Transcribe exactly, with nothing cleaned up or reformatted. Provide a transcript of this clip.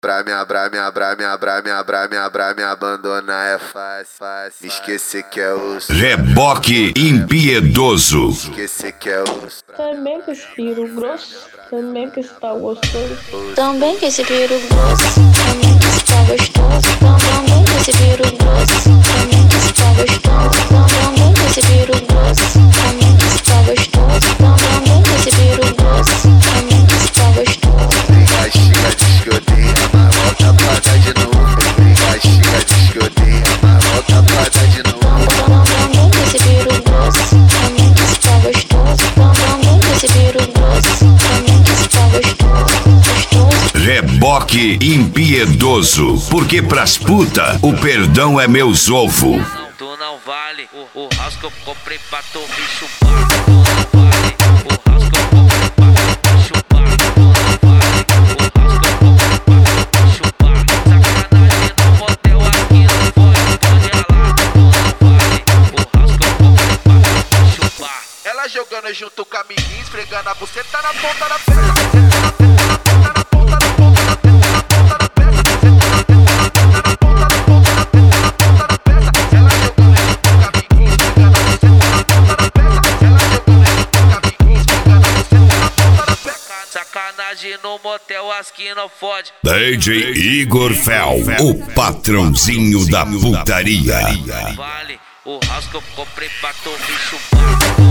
Pra me abrar, me abrar, me abrar, me abrar, me abrar, me abandonar é fácil, fácil. Esquecer que é osso. Reboque impiedoso. Esquecer que é osso. Também que esse piro grosso, também que esse pau gostoso. Também que esse piro grosso, também que esse pau gostoso. Também que esse piro grosso, também que esse pau gostoso. Também que esse piro grosso, também que esse pau gostoso. Também que esse piro grosso, também que esse pau gostoso. Briga, chica, diz que odeia, mas volta pra dar de novo. Briga, chica, diz que odeia, mas volta pra dar de novo. Também que esse piro grosso, também que esse pau gostoso. Também que esse piro grosso, também que esse pau gostoso. Reboque impiedoso. Porque pras puta, o perdão é meus ovo. Tu não vale o, o house que eu comprei pra tu me chupar. Tu não vale o house que eu comprei pra tu me chupar. Tu não vale o house que eu comprei pra tu me chupar. Sacanagem no motel aqui não foi, pode ralar. Tu não vale o house que eu comprei pra tu me chupar. Ela jogando junto com a amiguinha, esfregando a buceta na ponta da perna. Buceta na ponta da ponta da perna, na ponta da perna. Buceta na ponta da ponta da perna, na ponta da perna. Ela jogando junto com a amiguinha, esfregando a buceta na ponta da perna. Ela jogando junto com a amiguinha, esfregando a buceta na ponta da perna. Sacanagem no motel, as que não fode. D J Igor Fel, o patrãozinho da putaria. Vale o house que eu comprei pra tu me chupar.